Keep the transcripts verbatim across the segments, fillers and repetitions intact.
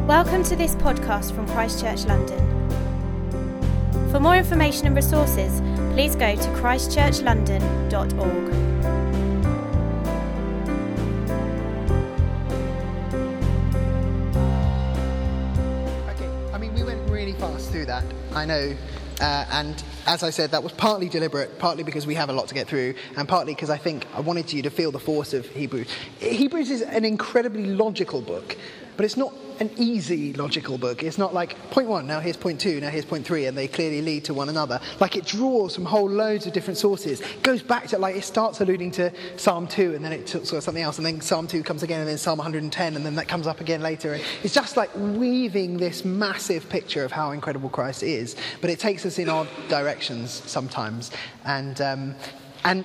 Welcome to this podcast from Christ Church London. For more information and resources, please go to christ church london dot org. Okay, I mean, we went really fast through that, I know, uh, and as I said, that was partly deliberate, partly because we have a lot to get through, and partly because I think I wanted you to feel the force of Hebrews. Hebrews is an incredibly logical book, but it's not an easy logical book. It's not like point one, now here's point two, now here's point three, and they clearly lead to one another. Like, it draws from whole loads of different sources. It goes back to, like, it starts alluding to Psalm two, and then it talks about something else, and then Psalm two comes again, and then Psalm one hundred ten, and then that comes up again later. And it's just like weaving this massive picture of how incredible Christ is, but it takes us in odd directions sometimes. And um, and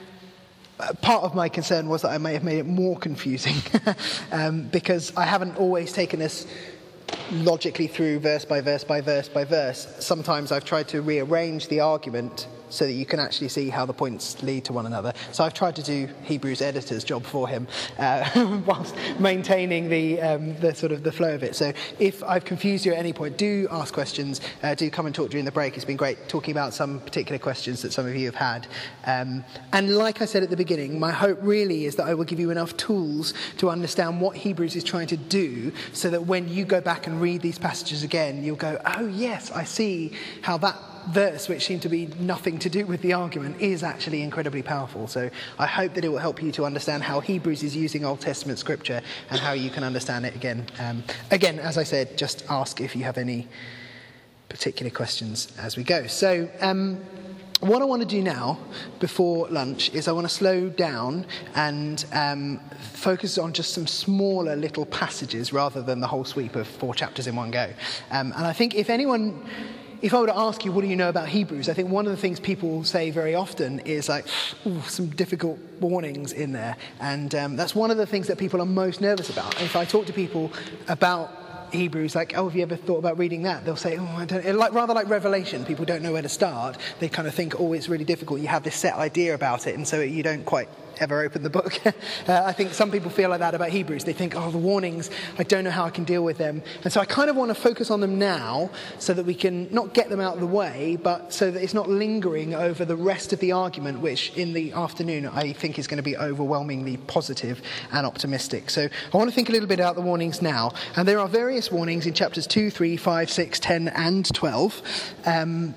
part of my concern was that I may have made it more confusing um, because I haven't always taken this logically through verse by verse by verse by verse. Sometimes I've tried to rearrange the argument so that you can actually see how the points lead to one another. So I've tried to do Hebrews editor's job for him uh, whilst maintaining the um, the sort of the flow of it. So if I've confused you at any point, do ask questions. Uh, do come and talk during the break. It's been great talking about some particular questions that some of you have had. Um, and like I said at the beginning, my hope really is that I will give you enough tools to understand what Hebrews is trying to do, so that when you go back and read these passages again, you'll go, oh yes, I see how that verse, which seemed to be nothing to do with the argument, is actually incredibly powerful. So I hope that it will help you to understand how Hebrews is using Old Testament scripture and how you can understand it again. Um, again, as I said, just ask if you have any particular questions as we go. So um, what I want to do now, before lunch, is I want to slow down and um, focus on just some smaller little passages rather than the whole sweep of four chapters in one go. Um, and I think if anyone... If I were to ask you, what do you know about Hebrews? I think one of the things people say very often is like, ooh, some difficult warnings in there. And um, that's one of the things that people are most nervous about. And if I talk to people about Hebrews, like, oh, have you ever thought about reading that? They'll say, oh, I don't, like, rather like Revelation, people don't know where to start. They kind of think, oh, it's really difficult. You have this set idea about it, and so you don't quite ever open the book. uh, I think some people feel like that about Hebrews. They think, oh, the warnings, I don't know how I can deal with them. And so I kind of want to focus on them now so that we can not get them out of the way, but so that it's not lingering over the rest of the argument, which in the afternoon I think is going to be overwhelmingly positive and optimistic. So I want to think a little bit about the warnings now. And there are various warnings in chapters two, three, five, six, ten, and twelve. Um,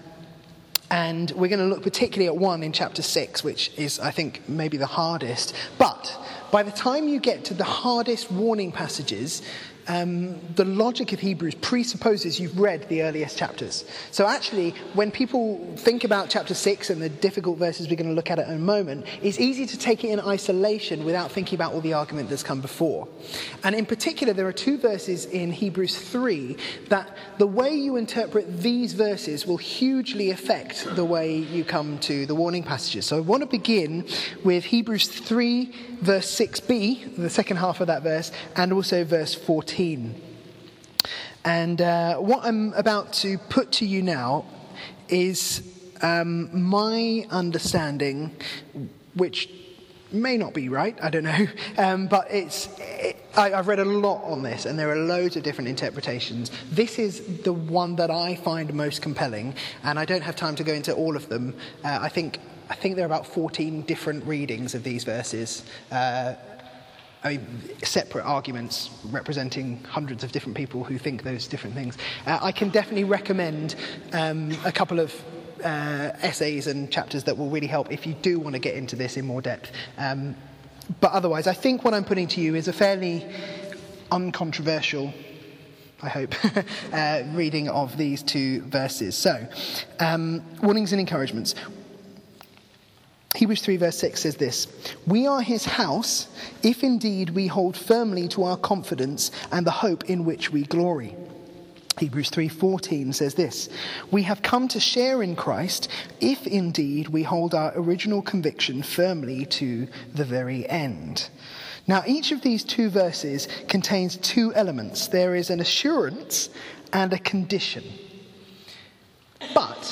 And we're going to look particularly at one in chapter six, which is, I think, maybe the hardest. But by the time you get to the hardest warning passages, um, the logic of Hebrews presupposes you've read the earliest chapters. So actually, when people think about chapter six and the difficult verses we're going to look at in a moment, it's easy to take it in isolation without thinking about all the argument that's come before. And in particular, there are two verses in Hebrews three that the way you interpret these verses will hugely affect the way you come to the warning passages. So I want to begin with Hebrews three, verse six b, the second half of that verse, and also verse fourteen. And uh, what I'm about to put to you now is um, my understanding, which may not be right, I don't know, um, but it's it, I, I've read a lot on this, and there are loads of different interpretations. This is the one that I find most compelling, and I don't have time to go into all of them. Uh, I think I think there are about fourteen different readings of these verses. Uh, I mean, separate arguments representing hundreds of different people who think those different things. Uh, I can definitely recommend um, a couple of uh, essays and chapters that will really help if you do want to get into this in more depth. Um, but otherwise, I think what I'm putting to you is a fairly uncontroversial, I hope, uh, reading of these two verses. So, um, warnings and encouragements. Hebrews three verse six says this: "We are his house, if indeed we hold firmly to our confidence and the hope in which we glory." Hebrews three fourteen says this: "We have come to share in Christ, if indeed we hold our original conviction firmly to the very end." Now, each of these two verses contains two elements. There is an assurance and a condition. But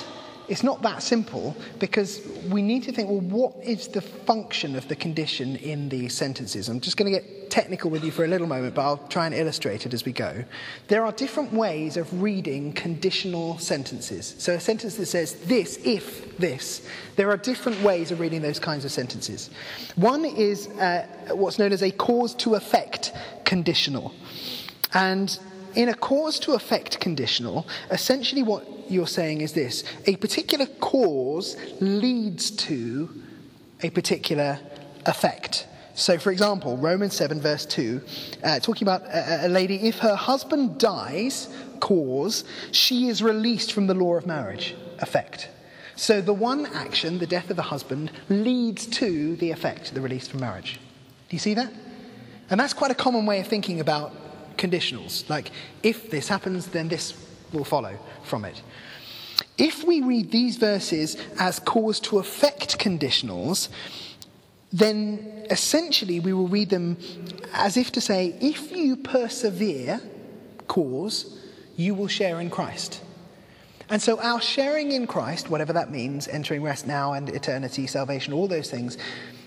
it's not that simple, because we need to think, well, what is the function of the condition in these sentences? I'm just going to get technical with you for a little moment, but I'll try and illustrate it as we go. There are different ways of reading conditional sentences. So a sentence that says this, if this, there are different ways of reading those kinds of sentences. One is uh, what's known as a cause to effect conditional. And in a cause to effect conditional, essentially what you're saying is this: a particular cause leads to a particular effect. So, for example, Romans seven, verse two, uh, talking about a, a lady, if her husband dies, cause, she is released from the law of marriage, effect. So the one action, the death of the husband, leads to the effect, the release from marriage. Do you see that? And that's quite a common way of thinking about conditionals. Like, if this happens, then this will follow from it. If we read these verses as cause to effect conditionals, then essentially we will read them as if to say, if you persevere, cause, you will share in Christ. And so our sharing in Christ, whatever that means, entering rest now and eternity, salvation, all those things,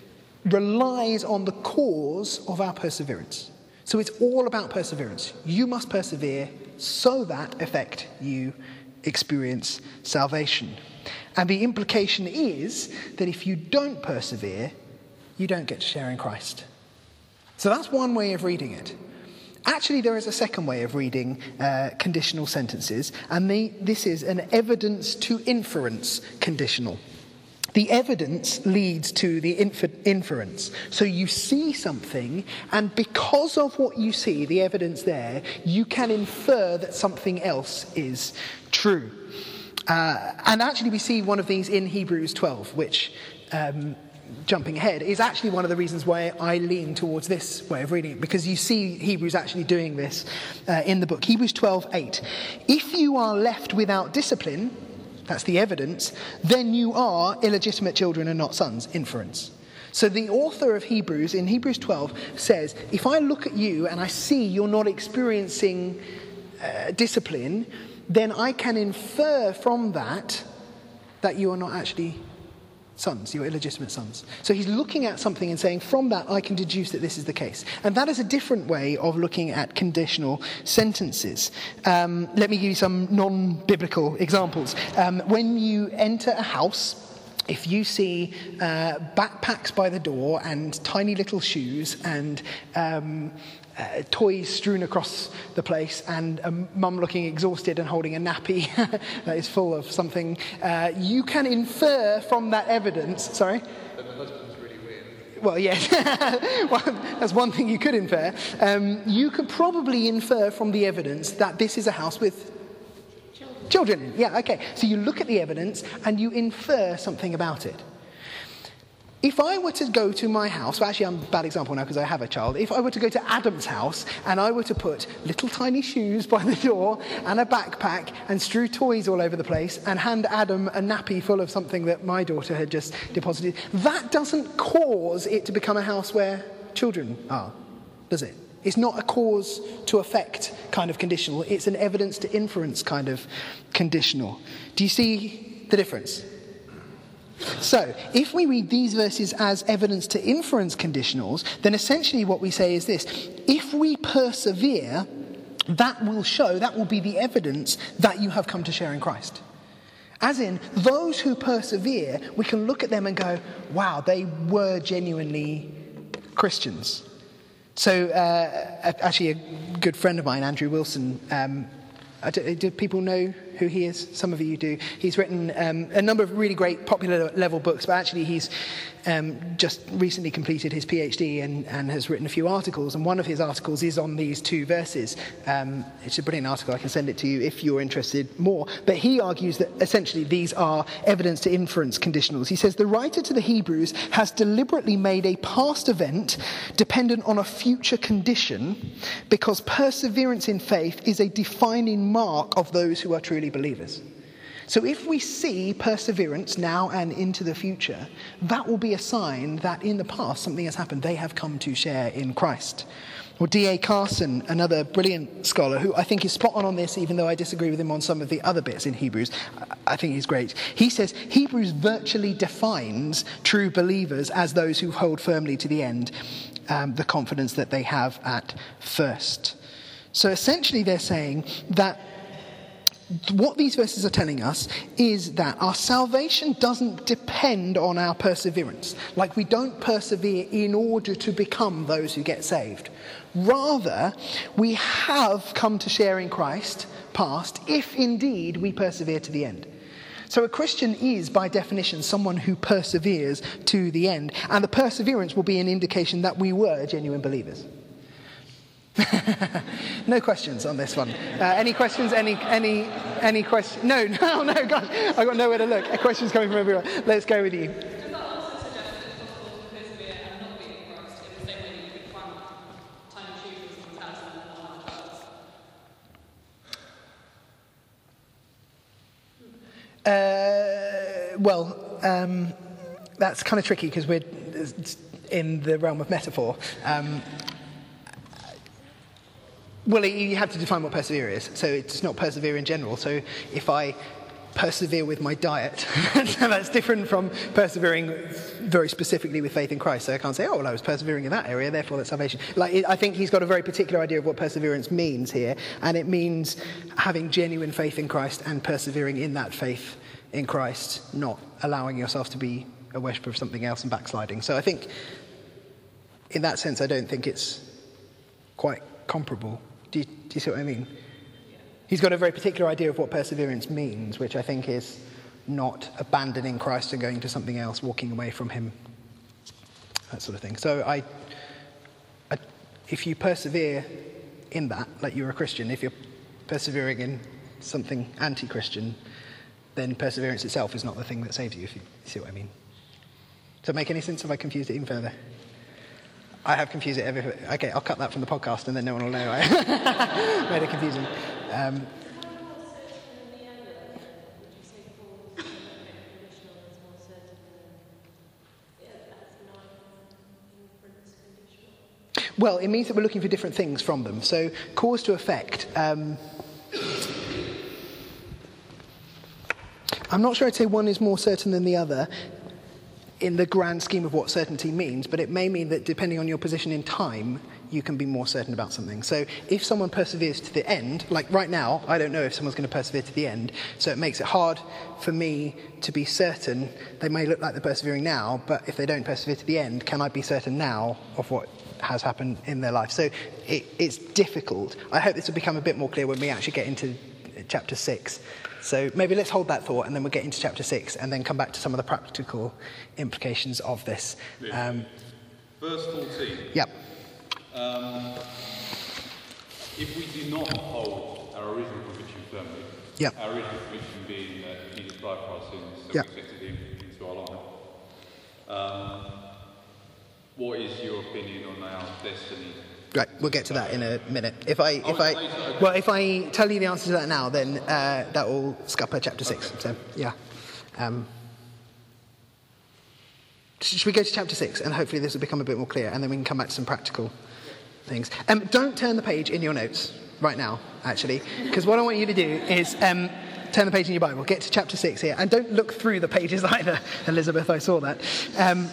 relies on the cause of our perseverance. So it's all about perseverance. You must persevere so that, effect, you experience salvation. And the implication is that if you don't persevere, you don't get to share in Christ. So that's one way of reading it. Actually, there is a second way of reading uh, conditional sentences, and the, this is an evidence to inference conditional. The evidence leads to the infer- inference. So you see something, and because of what you see, the evidence there, you can infer that something else is true. Uh, and actually we see one of these in Hebrews twelve, which, um, jumping ahead, is actually one of the reasons why I lean towards this way of reading it, because you see Hebrews actually doing this uh, in the book. Hebrews twelve eight. If you are left without discipline, that's the evidence, then you are illegitimate children and not sons, inference. So the author of Hebrews, in Hebrews twelve, says, if I look at you and I see you're not experiencing uh, discipline, then I can infer from that that you are not actually sons, you're illegitimate sons. So he's looking at something and saying, from that I can deduce that this is the case. And that is a different way of looking at conditional sentences. Um, let me give you some non-biblical examples. Um, when you enter a house, if you see uh, backpacks by the door and tiny little shoes and um, uh, toys strewn across the place and a mum looking exhausted and holding a nappy that is full of something, uh, you can infer from that evidence... Sorry? That the husband's really weird. Well, yes. Well, that's one thing you could infer. Um, you could probably infer from the evidence that this is a house with children. Children, yeah, okay. So you look at the evidence and you infer something about it. If I were to go to my house, well, actually I'm a bad example now because I have a child. If I were to go to Adam's house and I were to put little tiny shoes by the door and a backpack and strew toys all over the place and hand Adam a nappy full of something that my daughter had just deposited, that doesn't cause it to become a house where children are, does it? It's not a cause to effect kind of conditional. It's an evidence to inference kind of conditional. Do you see the difference? So, if we read these verses as evidence to inference conditionals, then essentially what we say is this: if we persevere, that will show, that will be the evidence that you have come to share in Christ. As in, those who persevere, we can look at them and go, wow, they were genuinely Christians. So, uh, actually, a good friend of mine, Andrew Wilson, um, do people know who he is? Some of you do. He's written um, a number of really great popular level books, but actually he's um, just recently completed his PhD and, and has written a few articles, and one of his articles is on these two verses. Um, it's a brilliant article. I can send it to you if you're interested more. But he argues that essentially these are evidence to inference conditionals. He says the writer to the Hebrews has deliberately made a past event dependent on a future condition because perseverance in faith is a defining mark of those who are truly believers. So if we see perseverance now and into the future, that will be a sign that in the past something has happened. They have come to share in Christ. Or D A Carson, another brilliant scholar, who I think is spot on on this, even though I disagree with him on some of the other bits in Hebrews. I think he's great. He says, Hebrews virtually defines true believers as those who hold firmly to the end, um, the confidence that they have at first. So essentially they're saying that what these verses are telling us is that our salvation doesn't depend on our perseverance. Like, we don't persevere in order to become those who get saved. Rather, we have come to share in Christ past if indeed we persevere to the end. So a Christian is, by definition, someone who perseveres to the end. And the perseverance will be an indication that we were genuine believers. No questions on this one. Uh, any questions? Any any any questions? No, no, no, gosh, I've got nowhere to look. A question's coming from everyone. Let's go with you. Does that also suggest that it's possible to persevere and not be in Christ in the same way you could find tiny tutors in the house and not Uh, well, um, that's kind of tricky because we're in the realm of metaphor. Um, Well, you have to define what persevere is. So it's not persevere in general. So if I persevere with my diet, that's different from persevering very specifically with faith in Christ. So I can't say, oh, well, I was persevering in that area, therefore that's salvation. Like, I think he's got a very particular idea of what perseverance means here. And it means having genuine faith in Christ and persevering in that faith in Christ, not allowing yourself to be a worshipper of something else and backsliding. So I think in that sense, I don't think it's quite comparable. Do you, do you see what I mean? He's got a very particular idea of what perseverance means, which I think is not abandoning Christ and going to something else, walking away from him, that sort of thing. So I, I, if you persevere in that, like you're a Christian, if you're persevering in something anti-Christian, then perseverance itself is not the thing that saves you, if you see what I mean. Does that make any sense? Have I confused it even further? I have confused it every... Okay, I'll cut that from the podcast and then no one will know I made it confusing. Um, well, it means that we're looking for different things from them. So cause to effect... Um, I'm not sure I'd say one is more certain than the other in the grand scheme of what certainty means, but it may mean that depending on your position in time, you can be more certain about something. So if someone perseveres to the end, like right now, I don't know if someone's going to persevere to the end, so it makes it hard for me to be certain. They may look like they're persevering now, but if they don't persevere to the end, can I be certain now of what has happened in their life? So it, it's difficult. I hope this will become a bit more clear when we actually get into chapter six. So maybe let's hold that thought and then we'll get into chapter six and then come back to some of the practical implications of this. Um, Verse fourteen. Yep. Um, if we do not hold our original conviction firmly, yep. our original conviction being that Jesus died for our sins, so yep. we accepted him into our life, um, what is your opinion on our destiny? Right, we'll get to that in a minute. If I, if I, well, if I tell you the answer to that now, then uh, that will scupper chapter six. Okay. So, yeah. Um, should we go to chapter six, and hopefully this will become a bit more clear, and then we can come back to some practical things. Um, don't turn the page in your notes right now, actually, because what I want you to do is um, turn the page in your Bible, get to chapter six here, and don't look through the pages either, Elizabeth. I saw that. Um,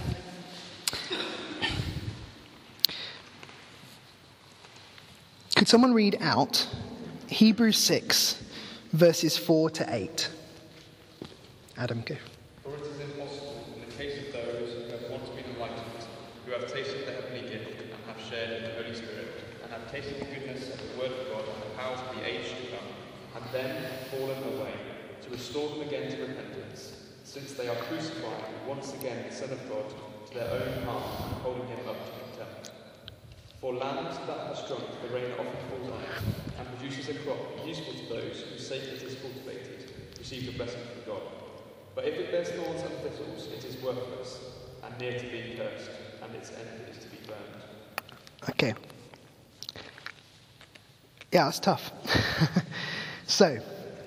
Could someone read out Hebrews six, verses four to eight? Adam, go. For it is impossible in the case of those who have once been enlightened, who have tasted the heavenly gift and have shared in the Holy Spirit, and have tasted the goodness of the Word of God and the powers of the age to come, and then fallen away, to restore them again to repentance, since they are crucifying once again the Son of God to their own harm and holding him up to contempt. For land that has drunk the rain often falls on it, and produces a crop useful to those whose sake it is cultivated, receive the blessing from God. But if it bears thorns and thistles, it is worthless, and near to being cursed, and its end is to be burned. Okay. Yeah, that's tough. So,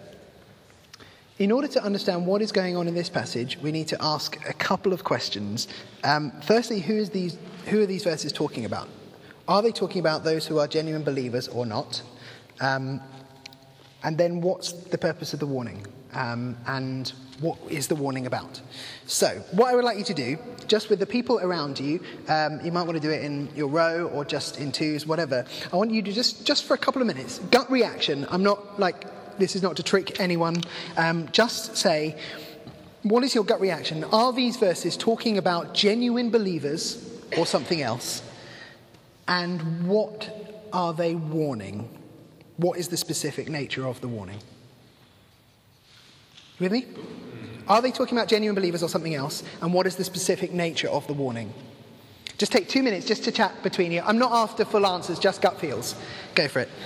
in order to understand what is going on in this passage, we need to ask a couple of questions. Um, firstly, who is these? Who are these verses talking about? Are they talking about those who are genuine believers or not? Um, and then what's the purpose of the warning? Um, and what is the warning about? So, what I would like you to do, just with the people around you, um, you might want to do it in your row or just in twos, whatever. I want you to just, just for a couple of minutes, gut reaction. I'm not like, this is not to trick anyone. Um, just say, what is your gut reaction? Are these verses talking about genuine believers or something else? And what are they warning? What is the specific nature of the warning? You with me? Are they talking about genuine believers or something else? And what is the specific nature of the warning? Just take two minutes just to chat between you. I'm not after full answers, just gut feels. Go for it.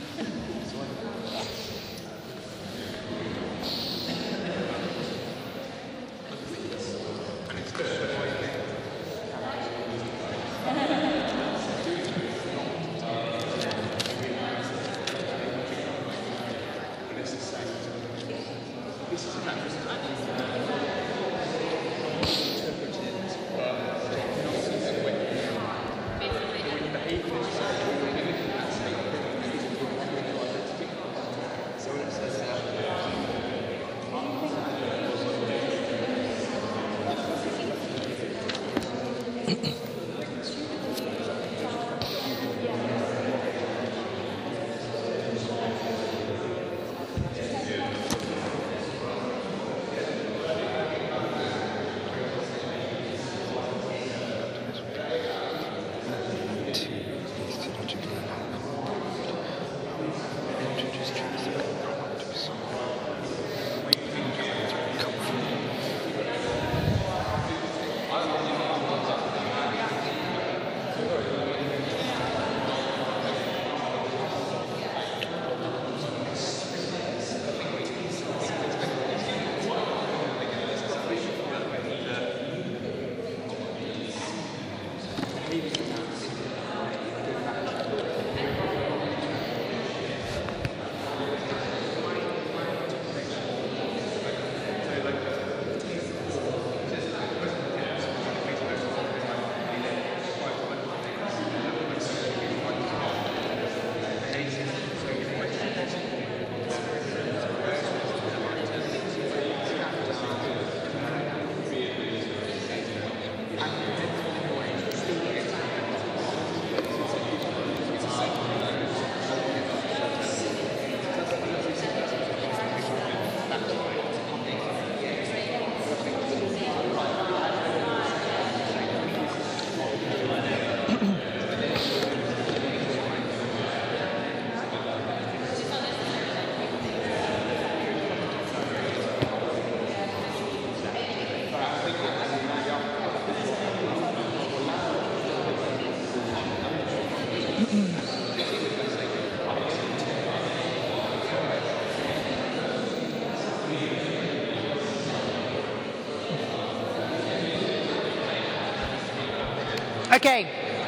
Okay,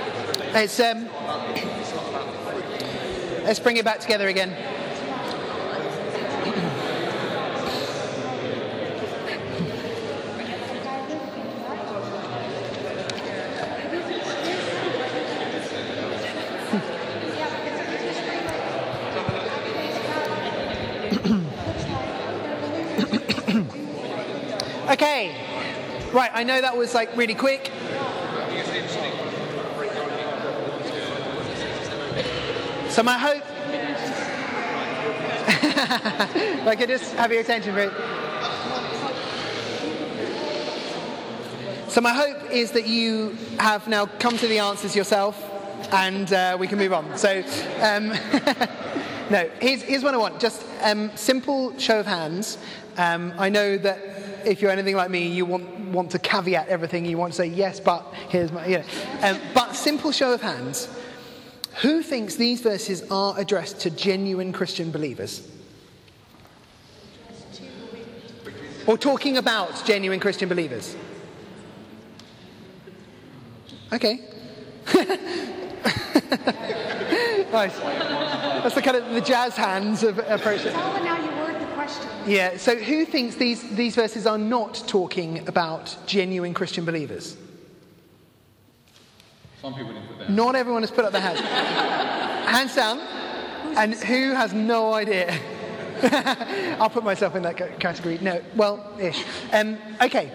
let's um, let's bring it back together again. Okay, right. I know that was like really quick. So my hope, if I could just have your attention for it. So my hope is that you have now come to the answers yourself, and uh, we can move on. So, um, no, here's, here's what I want. Just um, simple show of hands. Um, I know that if you're anything like me, you want, want to caveat everything. You want to say, yes, but here's my, you know. Um, but simple show of hands. Who thinks these verses are addressed to genuine Christian believers? Or talking about genuine Christian believers? Okay. Nice. That's the kind of the jazz hands of approach. Tell them how you word the question. Yeah, so who thinks these, these verses are not talking about genuine Christian believers? Some people didn't put down. Not everyone has put up their hands. Hands down. And who has no idea? I'll put myself in that c- category. No, well, ish. Um, okay.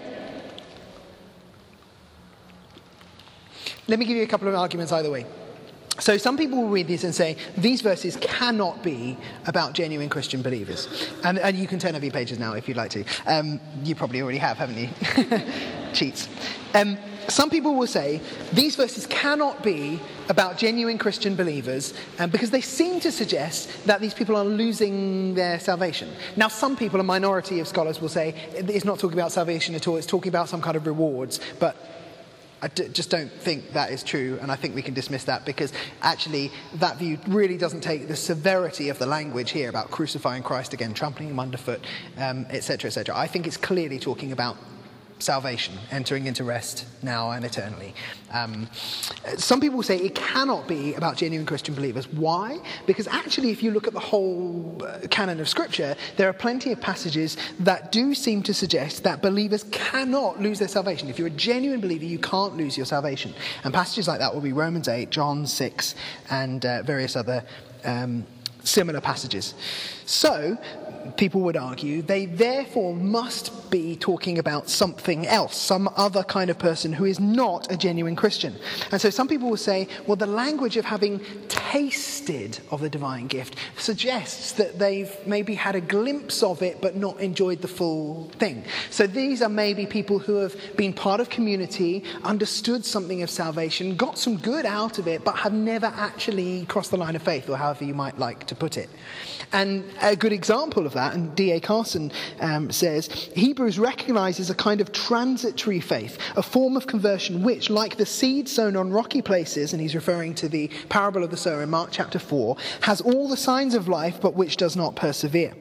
Let me give you a couple of arguments either way. So some people will read these and say, these verses cannot be about genuine Christian believers. And, and you can turn over your pages now if you'd like to. Um, you probably already have, haven't you? Cheats. Um, some people will say, these verses cannot be about genuine Christian believers um, because they seem to suggest that these people are losing their salvation. Now, some people, a minority of scholars, will say, it's not talking about salvation at all, it's talking about some kind of rewards. But I d- just don't think that is true, and I think we can dismiss that because actually that view really doesn't take the severity of the language here about crucifying Christ again, trampling him underfoot, um, et cetera, et cetera. I think it's clearly talking about salvation, entering into rest now and eternally. Um, some people say it cannot be about genuine Christian believers. Why? Because actually, if you look at the whole uh, canon of Scripture, there are plenty of passages that do seem to suggest that believers cannot lose their salvation. If you're a genuine believer, you can't lose your salvation. And passages like that will be Romans eight, John six, and uh, various other um, similar passages. So, people would argue, they therefore must be talking about something else, some other kind of person who is not a genuine Christian. And so some people will say, well, the language of having tasted of the divine gift suggests that they've maybe had a glimpse of it but not enjoyed the full thing. So these are maybe people who have been part of community, understood something of salvation, got some good out of it, but have never actually crossed the line of faith, or however you might like to put it. And a good example of that, and D A Carson um, says, Hebrews recognises a kind of transitory faith, a form of conversion which, like the seed sown on rocky places, and he's referring to the parable of the sower in Mark chapter four, has all the signs of life but which does not persevere.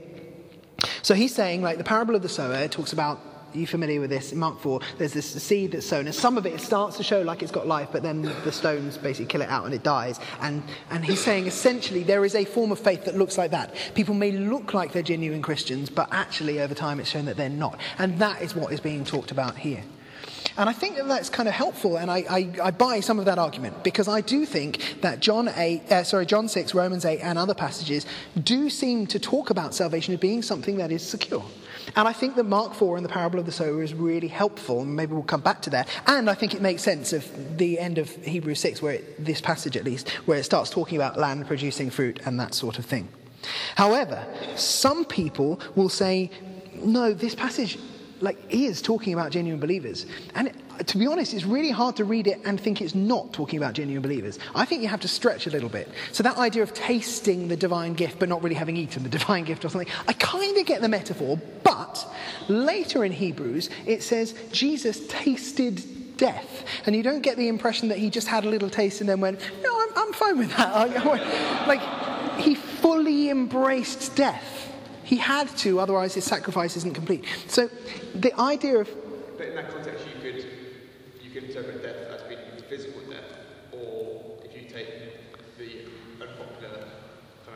So he's saying, like the parable of the sower, it talks about, are you familiar with this? In Mark four, there's this seed that's sown, and some of it, it starts to show like it's got life, but then the stones basically kill it out and it dies. And, and he's saying essentially there is a form of faith that looks like that. People may look like they're genuine Christians, but actually over time it's shown that they're not. And that is what is being talked about here. And I think that that's kind of helpful, and I, I, I buy some of that argument, because I do think that John eight, uh, sorry, John six, Romans eight, and other passages do seem to talk about salvation as being something that is secure. And I think that Mark four and the parable of the sower is really helpful, and maybe we'll come back to that. And I think it makes sense of the end of Hebrews six, where it, this passage at least, where it starts talking about land producing fruit and that sort of thing. However, some people will say, no, this passage like is talking about genuine believers. And it, to be honest, it's really hard to read it and think it's not talking about genuine believers. I think you have to stretch a little bit. So that idea of tasting the divine gift but not really having eaten the divine gift or something, I kind of get the metaphor, but later in Hebrews it says Jesus tasted death. And you don't get the impression that he just had a little taste and then went, no, I'm, I'm fine with that. Like, he fully embraced death. He had to, otherwise his sacrifice isn't complete. So the idea of... But in that context, you could you could interpret death as being physical death, or if you take the unpopular kind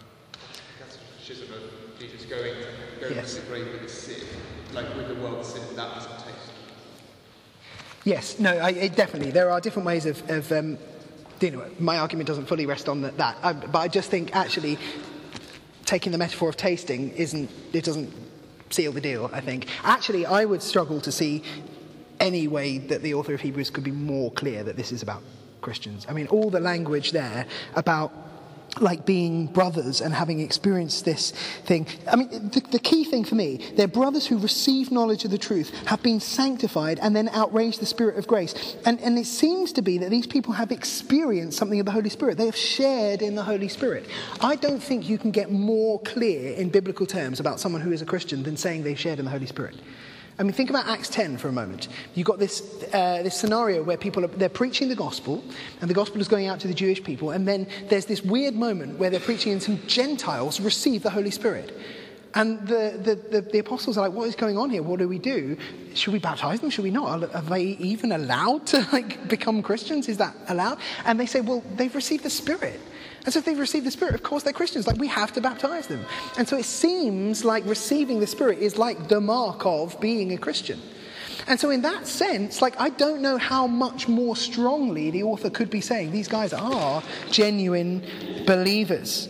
of schism of Jesus going, going Yes. to the grave with his sin, like with the world's sin, that was a taste. Yes, no, I, it definitely. There are different ways of... of um, you know, my argument doesn't fully rest on that, that I, but I just think actually... taking the metaphor of tasting isn't, it doesn't seal the deal, I think. Actually, I would struggle to see any way that the author of Hebrews could be more clear that this is about Christians. I mean, all the language there about like being brothers and having experienced this thing. I mean, the, the key thing for me, they're brothers who receive knowledge of the truth, have been sanctified, and then outrage the Spirit of grace. And, and it seems to be that these people have experienced something of the Holy Spirit. They have shared in the Holy Spirit. I don't think you can get more clear in biblical terms about someone who is a Christian than saying they've shared in the Holy Spirit. I mean, think about Acts ten for a moment. You've got this uh, this scenario where people are they're preaching the gospel, and the gospel is going out to the Jewish people, and then there's this weird moment where they're preaching and some Gentiles receive the Holy Spirit. And the, the, the, the apostles are like, what is going on here? What do we do? Should we baptize them? Should we not? Are, are they even allowed to like become Christians? Is that allowed? And they say, well, they've received the Spirit. And so if they've received the Spirit, of course they're Christians. Like, we have to baptize them. And so it seems like receiving the Spirit is like the mark of being a Christian. And so in that sense, like, I don't know how much more strongly the author could be saying these guys are genuine believers.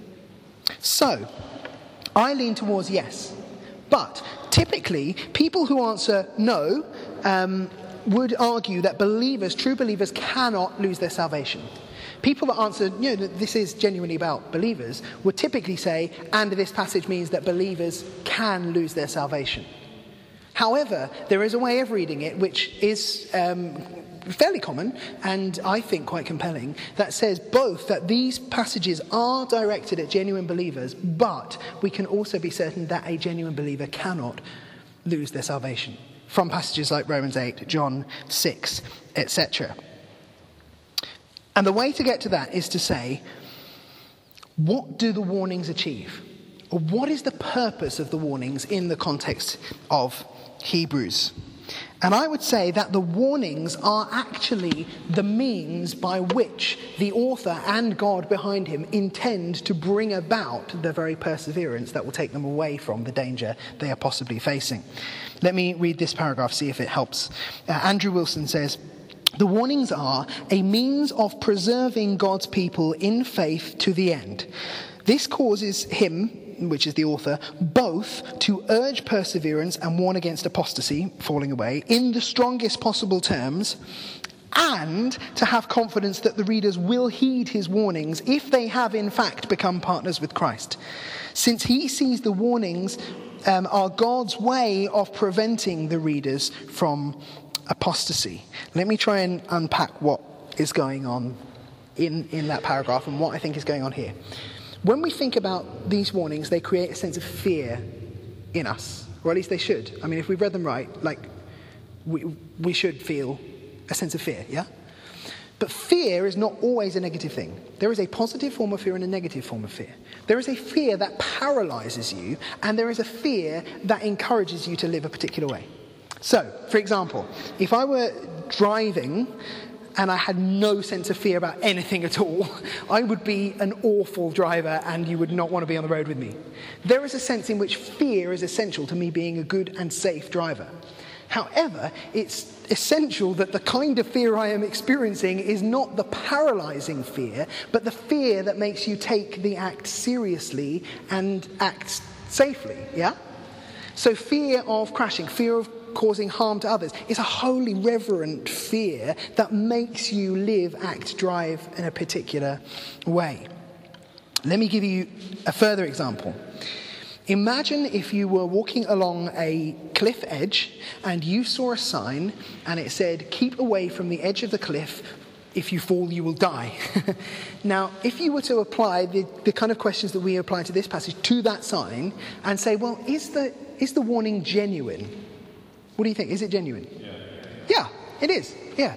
So I lean towards yes. But typically, people who answer no um, would argue that believers, true believers, cannot lose their salvation. People that answer, you know, this is genuinely about believers, would typically say, and this passage means that believers can lose their salvation. However, there is a way of reading it which is um, fairly common and I think quite compelling, that says both that these passages are directed at genuine believers, but we can also be certain that a genuine believer cannot lose their salvation. From passages like Romans eight, John six, et cetera. And the way to get to that is to say, what do the warnings achieve? Or what is the purpose of the warnings in the context of Hebrews? And I would say that the warnings are actually the means by which the author and God behind him intend to bring about the very perseverance that will take them away from the danger they are possibly facing. Let me read this paragraph, see if it helps. Uh, Andrew Wilson says, "The warnings are a means of preserving God's people in faith to the end. This causes him," which is the author, "both to urge perseverance and warn against apostasy," falling away, "in the strongest possible terms, and to have confidence that the readers will heed his warnings if they have in fact become partners with Christ. Since he sees the warnings um, are God's way of preventing the readers from apostasy." Let me try and unpack what is going on in, in that paragraph and what I think is going on here. When we think about these warnings, they create a sense of fear in us, or at least they should. I mean, if we've read them right, like, we, we should feel a sense of fear, yeah? But fear is not always a negative thing. There is a positive form of fear and a negative form of fear. There is a fear that paralyzes you, and there is a fear that encourages you to live a particular way. So, for example, if I were driving and I had no sense of fear about anything at all, I would be an awful driver and you would not want to be on the road with me. There is a sense in which fear is essential to me being a good and safe driver. However, it's essential that the kind of fear I am experiencing is not the paralyzing fear, but the fear that makes you take the act seriously and act safely, yeah? So fear of crashing, fear of causing harm to others is a holy, reverent fear that makes you live, act, drive in a particular way. Let me give you a further example. Imagine if you were walking along a cliff edge and you saw a sign and it said, "Keep away from the edge of the cliff. If you fall, you will die." Now, if you were to apply the, the kind of questions that we apply to this passage to that sign and say, well, is the, is the warning genuine? What do you think? Is it genuine? Yeah. Yeah, it is. Yeah.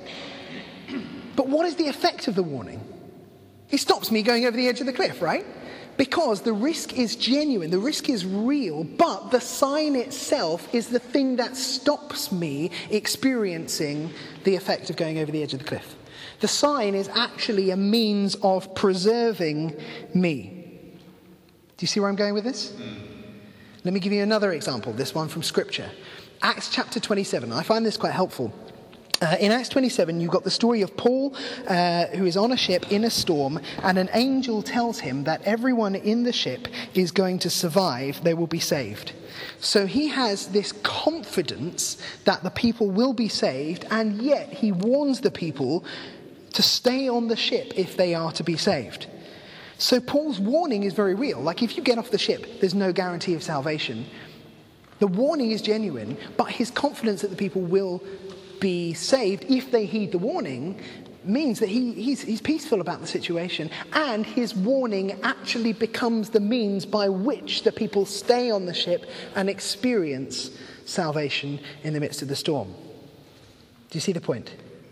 But what is the effect of the warning? It stops me going over the edge of the cliff, right? Because the risk is genuine, the risk is real, but the sign itself is the thing that stops me experiencing the effect of going over the edge of the cliff. The sign is actually a means of preserving me. Do you see where I'm going with this? Mm. Let me give you another example, this one from Scripture. Acts chapter twenty-seven. I find this quite helpful. Uh, in Acts twenty-seven, you've got the story of Paul, uh, who is on a ship in a storm, and an angel tells him that everyone in the ship is going to survive, they will be saved. So he has this confidence that the people will be saved, and yet he warns the people to stay on the ship if they are to be saved. So Paul's warning is very real. Like, if you get off the ship, there's no guarantee of salvation. The warning is genuine, but his confidence that the people will be saved if they heed the warning means that he, he's, he's peaceful about the situation, and his warning actually becomes the means by which the people stay on the ship and experience salvation in the midst of the storm. Do you see the point?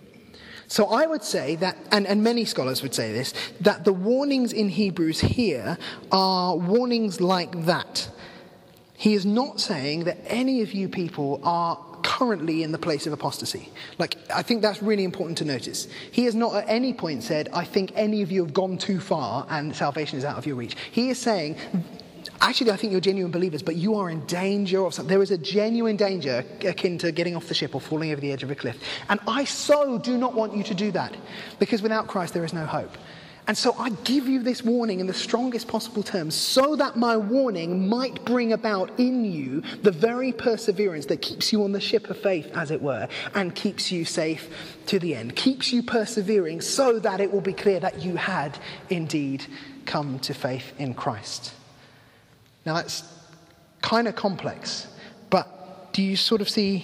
So I would say that, and, and many scholars would say this, that the warnings in Hebrews here are warnings like that. He is not saying that any of you people are currently in the place of apostasy. Like, I think that's really important to notice. He has not at any point said, I think any of you have gone too far and salvation is out of your reach. He is saying, actually, I think you're genuine believers, but you are in danger of something. There is a genuine danger akin to getting off the ship or falling over the edge of a cliff. And I so do not want you to do that, because without Christ there is no hope. And so I give you this warning in the strongest possible terms so that my warning might bring about in you the very perseverance that keeps you on the ship of faith, as it were, and keeps you safe to the end, keeps you persevering so that it will be clear that you had indeed come to faith in Christ. Now that's kind of complex, but do you sort of see,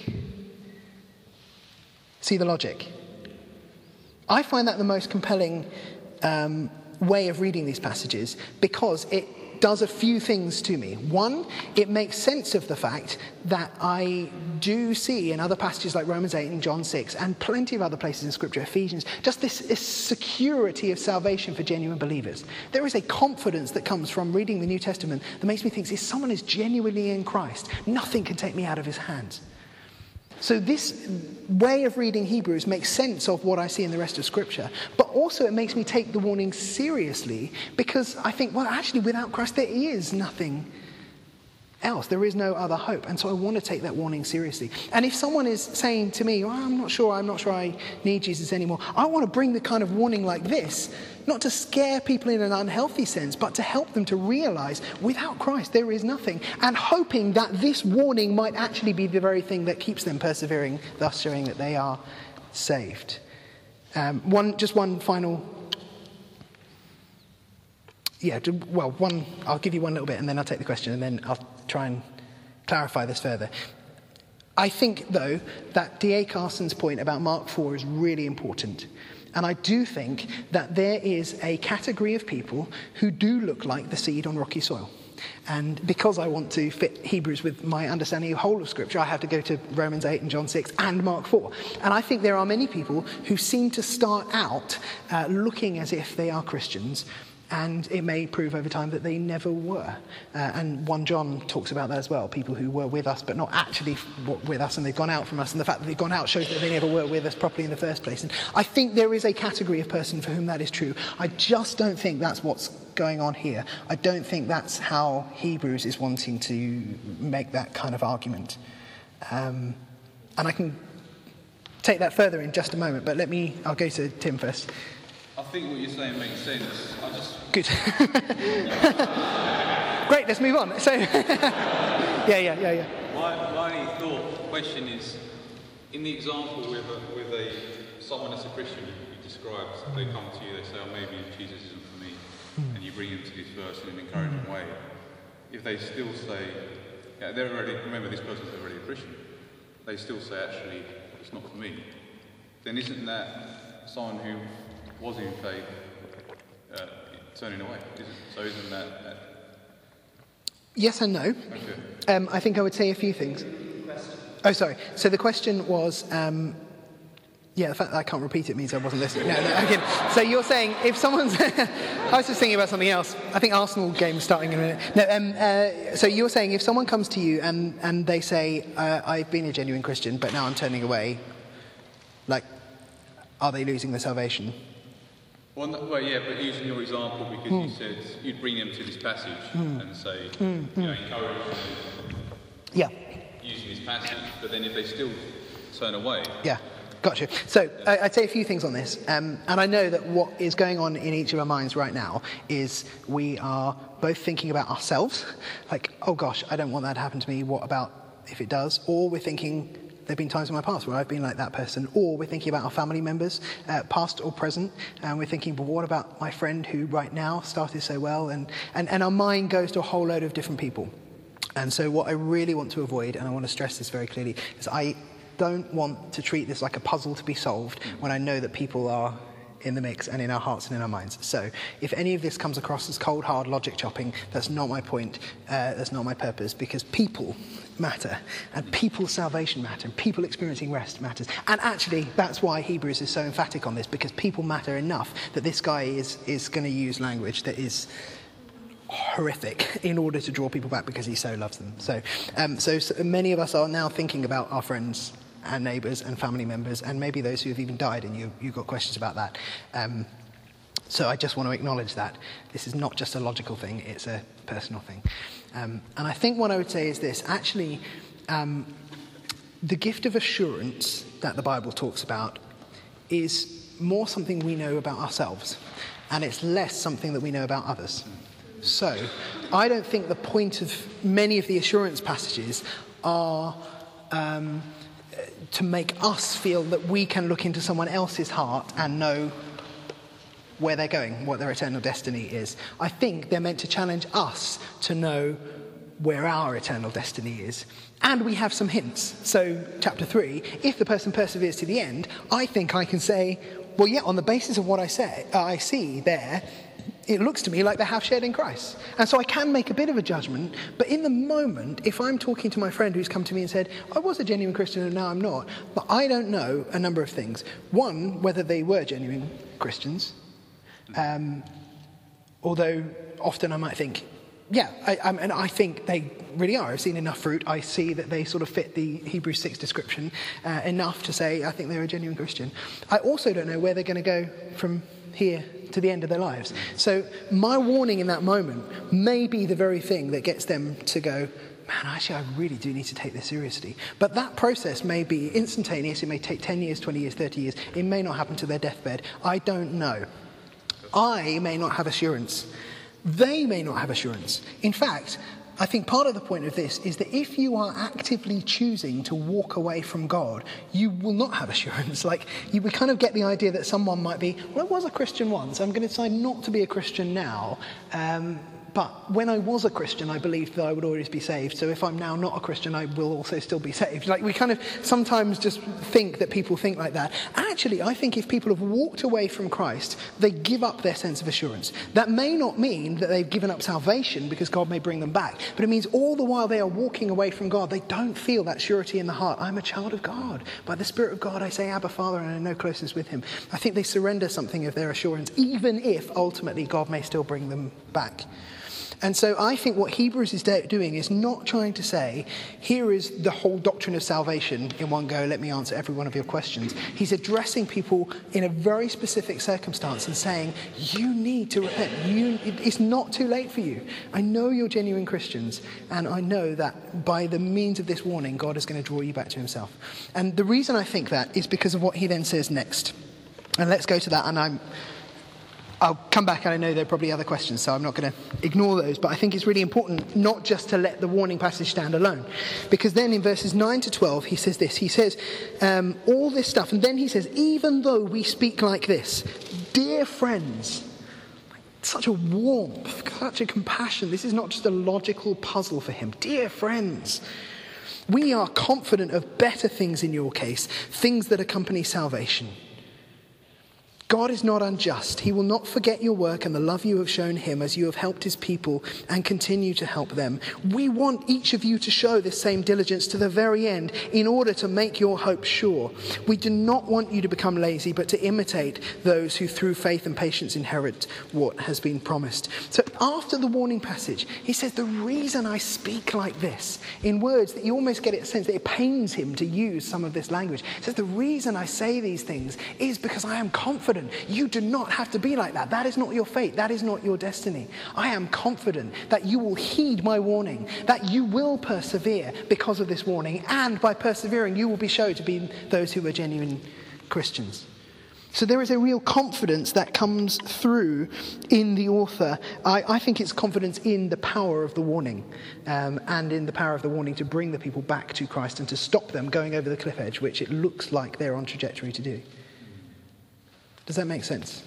see the logic? I find that the most compelling Um, way of reading these passages because it does a few things to me. One, it makes sense of the fact that I do see in other passages like Romans eight and John six and plenty of other places in Scripture, Ephesians, just this, this security of salvation for genuine believers. There is a confidence that comes from reading the New Testament that makes me think, if someone is genuinely in Christ, nothing can take me out of his hands. So this way of reading Hebrews makes sense of what I see in the rest of Scripture, but also it makes me take the warning seriously because I think, well, actually, without Christ, there is nothing else. There is no other hope. And so I want to take that warning seriously. And if someone is saying to me, well, I'm not sure, I'm not sure I need Jesus anymore, I want to bring the kind of warning like this, not to scare people in an unhealthy sense, but to help them to realize without Christ there is nothing, and hoping that this warning might actually be the very thing that keeps them persevering, thus showing that they are saved. Um, one, just one final, yeah, well, one, I'll give you one little bit and then I'll take the question and then I'll try and clarify this further. I think, though, that D A Carson's point about Mark four is really important. And I do think that there is a category of people who do look like the seed on rocky soil. And because I want to fit Hebrews with my understanding of whole of Scripture, I have to go to Romans eight and John six and Mark four. And I think there are many people who seem to start out uh, looking as if they are Christians, and it may prove over time that they never were. Uh, and First John talks about that as well, people who were with us but not actually with us, and they've gone out from us, and the fact that they've gone out shows that they never were with us properly in the first place. And I think there is a category of person for whom that is true. I just don't think that's what's going on here. I don't think that's how Hebrews is wanting to make that kind of argument. Um, and I can take that further in just a moment, but let me, I'll go to Tim first. I think what you're saying makes sense. I just... Good. Great, let's move on. So, yeah, yeah, yeah, yeah. My, my only thought, question is, in the example with a, with a someone that's a Christian you, you described, they come to you, they say, oh, maybe Jesus isn't for me, mm. and you bring them to this verse in an encouraging mm. way. If they still say, yeah, they're already, remember this person's already a Christian, they still say, actually, it's not for me, then isn't that someone who was in faith uh, turning away? Isn't, so isn't that... Uh... Yes and no. Okay. Um, I think I would say a few things. Oh, sorry. So the question was... Um, yeah, the fact that I can't repeat it means I wasn't listening. No, no, okay. So you're saying if someone's... I was just thinking about something else. I think Arsenal game is starting in a minute. No, um, uh, so you're saying if someone comes to you and, and they say, uh, I've been a genuine Christian, but now I'm turning away, like, are they losing their salvation? Well, no, well, yeah, but using your example, because mm. you said you'd bring them to this passage mm. and say, mm. you know, encourage them yeah. using this passage, but then if they still turn away... Yeah, gotcha. So I, I'd say a few things on this, um, and I know that what is going on in each of our minds right now is we are both thinking about ourselves, like, oh gosh, I don't want that to happen to me, what about if it does? Or we're thinking... There have been times in my past where I've been like that person, or we're thinking about our family members, uh, past or present, and we're thinking, well, what about my friend who right now started so well? And, and, and our mind goes to a whole load of different people. And so what I really want to avoid, and I want to stress this very clearly, is I don't want to treat this like a puzzle to be solved when I know that people are in the mix and in our hearts and in our minds. So if any of this comes across as cold, hard logic chopping, that's not my point, uh, that's not my purpose, because people matter, and people's salvation matter, and people experiencing rest matters. And actually, that's why Hebrews is so emphatic on this, because people matter enough that this guy is, is going to use language that is horrific in order to draw people back because he so loves them. So, um, so, so many of us are now thinking about our friends and neighbours and family members, and maybe those who have even died, and you, you've got questions about that. Um, so I just want to acknowledge that. This is not just a logical thing, it's a personal thing. Um, and I think what I would say is this. Actually, um, the gift of assurance that the Bible talks about is more something we know about ourselves, and it's less something that we know about others. So, I don't think the point of many of the assurance passages are um, to make us feel that we can look into someone else's heart and know where they're going, what their eternal destiny is. I think they're meant to challenge us to know where our eternal destiny is. And we have some hints. So, chapter three, if the person perseveres to the end, I think I can say, well, yeah, on the basis of what I say, uh, I see there, it looks to me like they have shared in Christ. And so I can make a bit of a judgment, but in the moment, if I'm talking to my friend who's come to me and said, I was a genuine Christian and now I'm not, but I don't know a number of things. One, whether they were genuine Christians, um, although often I might think, yeah, I, I, and I think they really are. I've seen enough fruit. I see that they sort of fit the Hebrews six description uh, enough to say I think they're a genuine Christian. I also don't know where they're going to go from here to the end of their lives. So my warning in that moment may be the very thing that gets them to go, man, actually, I really do need to take this seriously. But that process may be instantaneous. It may take ten years, twenty years, thirty years. It may not happen to their deathbed. I don't know. I may not have assurance. They may not have assurance. In fact, I think part of the point of this is that if you are actively choosing to walk away from God, you will not have assurance. Like, you would kind of get the idea that someone might be, well, I was a Christian once, I'm going to decide not to be a Christian now. Um, but when I was a Christian, I believed that I would always be saved. So if I'm now not a Christian, I will also still be saved. Like, we kind of sometimes just think that people think like that. Actually, I think if people have walked away from Christ, they give up their sense of assurance. That may not mean that they've given up salvation because God may bring them back, but it means all the while they are walking away from God, they don't feel that surety in the heart. I'm a child of God. By the Spirit of God, I say, Abba, Father, and I know closeness with him. I think they surrender something of their assurance, even if ultimately God may still bring them back. And so I think what Hebrews is doing is not trying to say, here is the whole doctrine of salvation in one go, let me answer every one of your questions. He's addressing people in a very specific circumstance and saying, you need to repent. You, it's not too late for you. I know you're genuine Christians, and I know that by the means of this warning, God is going to draw you back to himself. And the reason I think that is because of what he then says next. And let's go to that, and I'm... I'll come back, and I know there are probably other questions, so I'm not going to ignore those. But I think it's really important not just to let the warning passage stand alone. Because then in verses nine to twelve, he says this. He says um, all this stuff. And then he says, even though we speak like this, dear friends, such a warmth, such a compassion. This is not just a logical puzzle for him. Dear friends, we are confident of better things in your case, things that accompany salvation. God is not unjust. He will not forget your work and the love you have shown him as you have helped his people and continue to help them. We want each of you to show this same diligence to the very end in order to make your hope sure. We do not want you to become lazy, but to imitate those who through faith and patience inherit what has been promised. So after the warning passage, he says, the reason I speak like this, in words that you almost get a sense that it pains him to use some of this language. He says, the reason I say these things is because I am confident. You do not have to be like that. That is not your fate. That is not your destiny. I am confident that you will heed my warning, that you will persevere because of this warning, and by persevering, you will be shown to be those who are genuine Christians. So there is a real confidence that comes through in the author. I, I think it's confidence in the power of the warning um, and in the power of the warning to bring the people back to Christ and to stop them going over the cliff edge, which it looks like they're on trajectory to do. Does that make sense?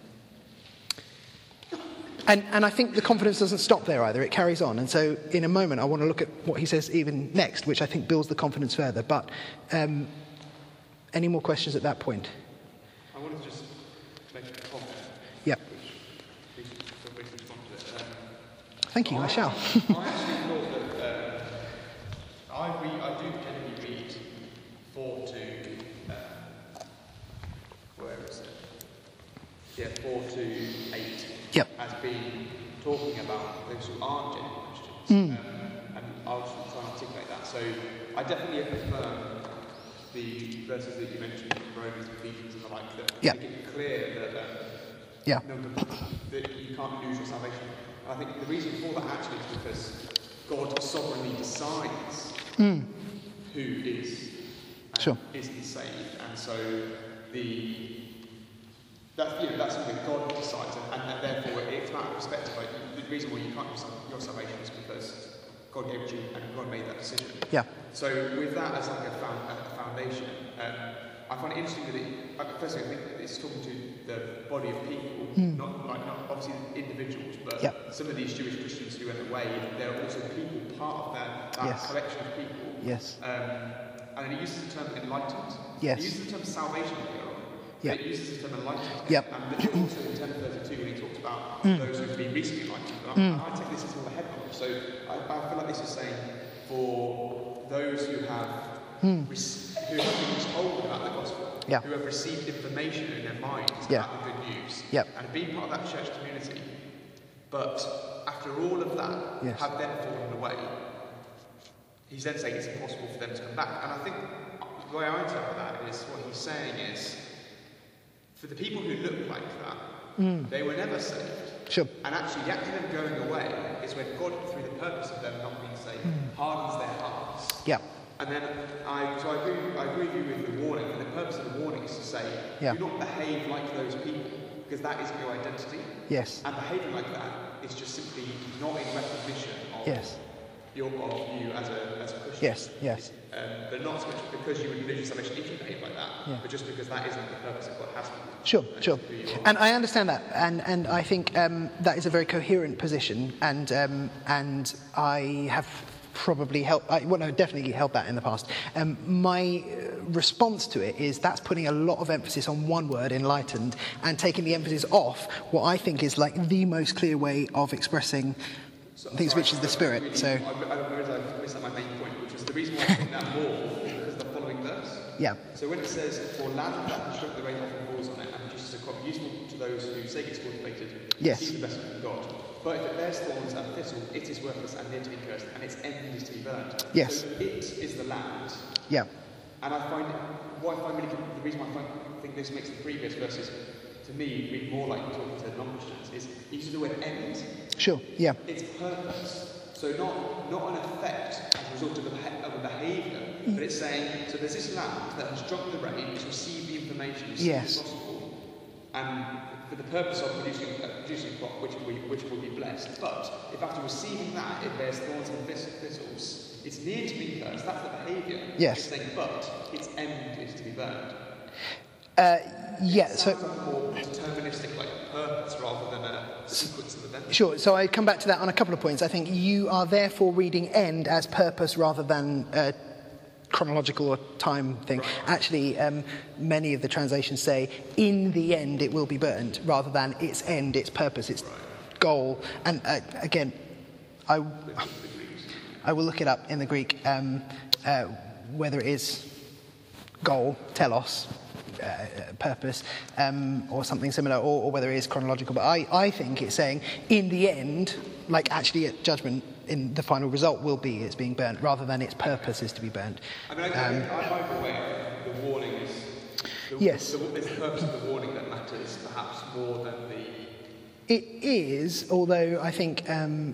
And, and I think the confidence doesn't stop there either. It carries on. And so in a moment, I want to look at what he says even next, which I think builds the confidence further. But um, any more questions at that point? I wanted to just make a comment. Yep. Which feel free to respond to it. Um, Thank you, I, I shall. I actually thought that uh, I, read, I do generally read four to, uh, where is it? Yeah, four to eight Yep. as being talking about those who aren't genuine Christians. Mm. Um, and I'll just try and articulate that. So I definitely affirm the verses that you mentioned, Romans, Ephesians, and the like, that yeah. make it clear that, um, yeah. no, that you can't lose your salvation. And I think the reason for that actually is because God sovereignly decides mm. who is and sure. isn't saved, and so the that's you know that's something God decides, and, and, and therefore it's a matter of perspective. Like, the reason why you can't lose your salvation is because God gave it to you and God made that decision. Yeah. So with that as like a, found, a foundation, um, I find it interesting that it, uh, firstly I think it's talking to the body of people, mm. not like not obviously individuals, but yeah. some of these Jewish Christians who went away, they're also people, part of that, that yes. collection of people. Yes. Um, and then he uses the term enlightened. Yes. He uses the term salvation later on. Yep. It uses the term enlightened. Yep. And literally also in ten thirty-two when he talks about mm. those who've been recently enlightened. And mm. I, I take this as more of a head knowledge. So I, I feel like this is saying for those who have mm. rec- who have been told about the gospel, yeah. who have received information in their minds yeah. about the good news, yep. and have been part of that church community, but after all of that, yes. have then fallen away. He's then saying it's impossible for them to come back. And I think the way I interpret that is what he's saying is, for the people who look like that, mm. they were never saved. Sure. And actually, the act of them going away is when God, through the purpose of them not being saved, mm. hardens their hearts. Yeah. And then I, so I agree, I agree with you with the warning. And the purpose of the warning is to say, yeah. do not behave like those people, because that isn't your identity. Yes. And behaving like that is just simply not in recognition of yes. your of you as a as a Christian. Yes. Yes. Um, but not so much because you would lose your salvation if you behave like that, yeah. but just because that isn't the purpose of God has for you. Sure, sure. And I understand that, and, and I think um, that is a very coherent position, and um, and I have probably helped, I, well, no, definitely held that in the past. Um, my response to it is that's putting a lot of emphasis on one word, enlightened, and taking the emphasis off what I think is like the most clear way of expressing so, things, sorry, which is the I, Spirit. really, so I, I, I realised I missed out my main point, which is the reason why I think that more is because of the following verse. Yeah. So when it says, for land that has struck the rain often falls on it, and produces a crop useful to those who say it's cultivated, yes. receive the blessing from God. But if it bears thorns and thistle, it is worthless and near to be cursed, and its end is to be burned. Yes. So it is the land. Yeah. And I find, what I find really, the reason why I find, think this makes the previous verses, to me, read more like talking to non-Christians, is he uses the word end. Sure, yeah. Its purpose. So not, not an effect as a result of a, of a behaviour, mm. but it's saying, so there's this land that has drunk the rain, it's received the information, it's yes. possible, and for the purpose of producing, uh, producing a crop which will, be, which will be blessed. But if after receiving that it bears thorns and thistles, it's near to be cursed. That's the behaviour. Yes. It's saying, but its end is to be burned. Uh, yeah. It so sounds like more deterministic, like purpose, rather than a sequence of events. Sure. So I come back to that on a couple of points. I think you are therefore reading end as purpose rather than Uh, chronological or time thing. Right. Actually, um, many of the translations say, in the end it will be burnt, rather than its end, its purpose, its right. goal. And uh, again, I, I will look it up in the Greek, um, uh, whether it is goal, telos, uh, purpose, um, or something similar, or, or whether it is chronological. But I, I think it's saying, in the end, like actually at judgment, in the final result will be it's being burnt, rather than its purpose is to be burnt. I mean, I, um, I, I, by the way, the warning is the, yes. The, the, it's the purpose of the warning that matters, perhaps more than the. It is, although I think um,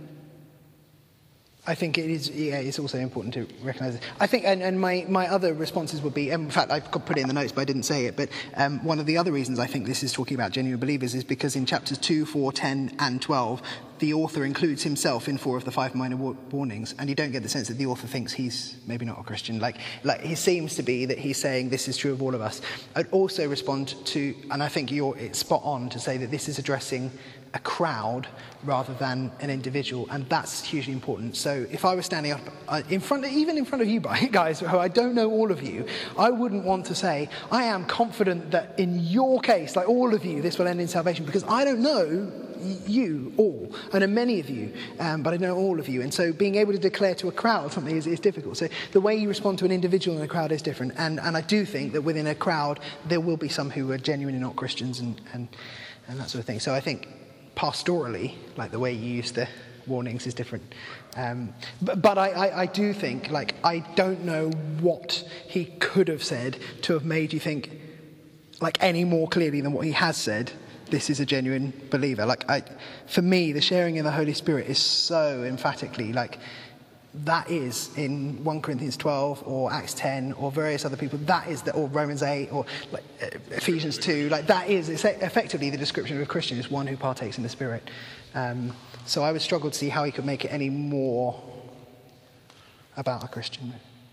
I think it is. Yeah, it's also important to recognise it. I think, and, and my, my other responses would be. In fact, I've put it in the notes, but I didn't say it. But um, one of the other reasons I think this is talking about genuine believers is because in chapters two, four, ten, and twelve, the author includes himself in four of the five minor wa- warnings, and you don't get the sense that the author thinks he's maybe not a Christian. Like, like it seems to be that he's saying this is true of all of us. I'd also respond to, and I think you're it's spot on to say that this is addressing a crowd rather than an individual, and that's hugely important. So if I was standing up uh, in front of, even in front of you guys, who I don't know all of you, I wouldn't want to say, I am confident that in your case, like all of you, this will end in salvation, because I don't know you all. I know many of you, um, but I know all of you. And so being able to declare to a crowd something is, is difficult. So the way you respond to an individual in a crowd is different. And, and I do think that within a crowd, there will be some who are genuinely not Christians and, and, and that sort of thing. So I think pastorally, like the way you use the warnings is different. Um, but but I, I, I do think, like, I don't know what he could have said to have made you think, like, any more clearly than what he has said, this is a genuine believer. Like, I, for me, the sharing in the Holy Spirit is so emphatically, like, that is in First Corinthians twelve or Acts ten or various other people, that is, the, or Romans eight or like, Ephesians two, like, that is it's effectively the description of a Christian is one who partakes in the Spirit. Um, so I would struggle to see how he could make it any more about a Christian.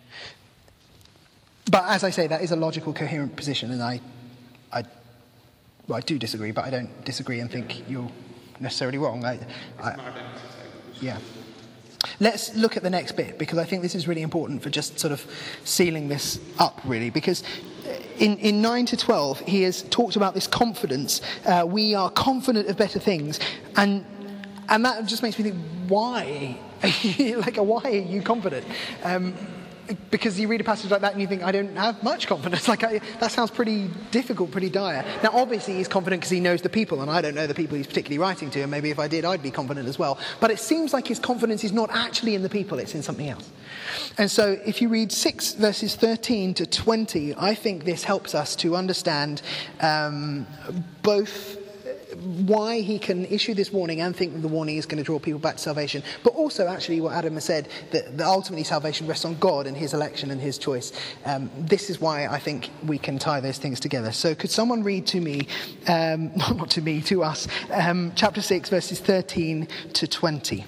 But as I say, that is a logical, coherent position, and I, I, well, I do disagree, but I don't disagree and think you're necessarily wrong. I, I, yeah. Let's look at the next bit, because I think this is really important for just sort of sealing this up, really, because in, in nine to twelve, he has talked about this confidence. Uh, we are confident of better things, and and that just makes me think, why? like, why are you confident? Um, Because you read a passage like that and you think, I don't have much confidence. Like I, that sounds pretty difficult, pretty dire. Now, obviously, he's confident because he knows the people, and I don't know the people he's particularly writing to, and maybe if I did, I'd be confident as well. But it seems like his confidence is not actually in the people, it's in something else. And so if you read six verses thirteen to twenty, I think this helps us to understand um, both why he can issue this warning and think that the warning is going to draw people back to salvation, but also actually what Adam has said, that, that ultimately salvation rests on God and his election and his choice. Um, this is why I think we can tie those things together. So could someone read to me, um, not to me, to us, um, chapter six, verses thirteen to twenty.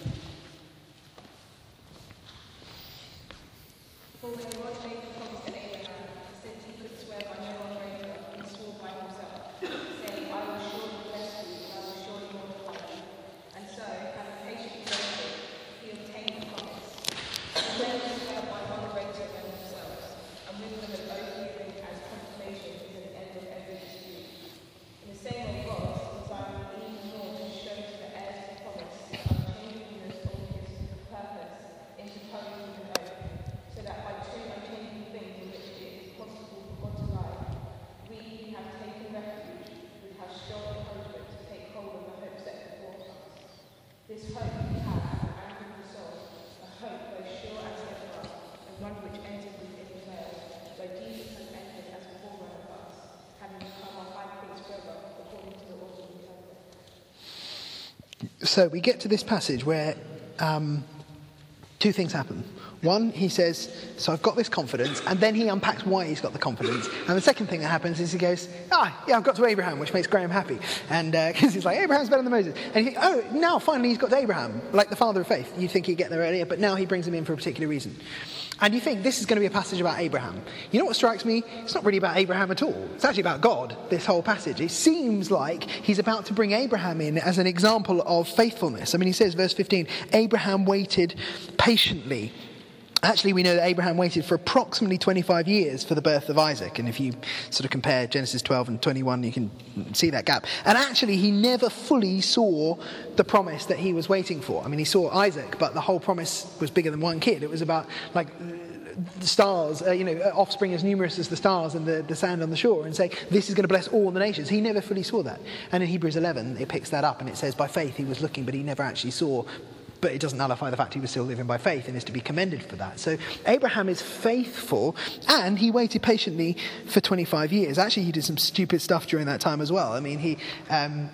So we get to this passage where um, two things happen. One, he says, so I've got this confidence, and then he unpacks why he's got the confidence. And the second thing that happens is he goes, ah, yeah, I've got to Abraham, which makes Graham happy. And because uh, he's like, Abraham's better than Moses. And you think, oh, now finally he's got to Abraham, like the father of faith. You'd think he'd get there earlier, but now he brings him in for a particular reason. And you think this is going to be a passage about Abraham. You know what strikes me? It's not really about Abraham at all. It's actually about God, this whole passage. It seems like he's about to bring Abraham in as an example of faithfulness. I mean, he says, verse fifteen, Abraham waited patiently. Actually, we know that Abraham waited for approximately twenty-five years for the birth of Isaac. And if you sort of compare Genesis twelve and twenty-one, you can see that gap. And actually, he never fully saw the promise that he was waiting for. I mean, he saw Isaac, but the whole promise was bigger than one kid. It was about, like, the stars, uh, you know, offspring as numerous as the stars and the, the sand on the shore, and say, this is going to bless all the nations. He never fully saw that. And in Hebrews eleven, it picks that up, and it says, by faith he was looking, but he never actually saw. But it doesn't nullify the fact he was still living by faith and is to be commended for that. So Abraham is faithful, and he waited patiently for twenty-five years. Actually, he did some stupid stuff during that time as well. I mean, he, um,